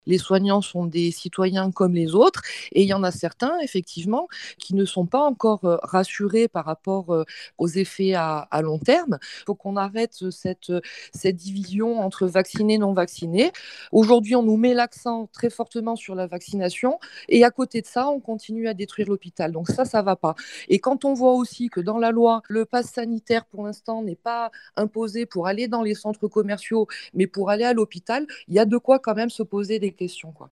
Les soignants sont des citoyens comme les autres et il y en a certains, effectivement, qui ne sont pas encore rassurés par rapport aux effets à long terme. Il faut qu'on arrête cette division entre vaccinés et non vaccinés. Aujourd'hui, on nous met l'accent très fortement sur la vaccination et à côté de ça, on continue à détruire l'hôpital. Donc ça ne va pas. Et quand on voit aussi que dans la loi, le pass sanitaire, pour l'instant, n'est pas imposé pour aller dans les centres commerciaux, mais pour aller à l'hôpital, il y a de quoi quand même se poser des questions, quoi.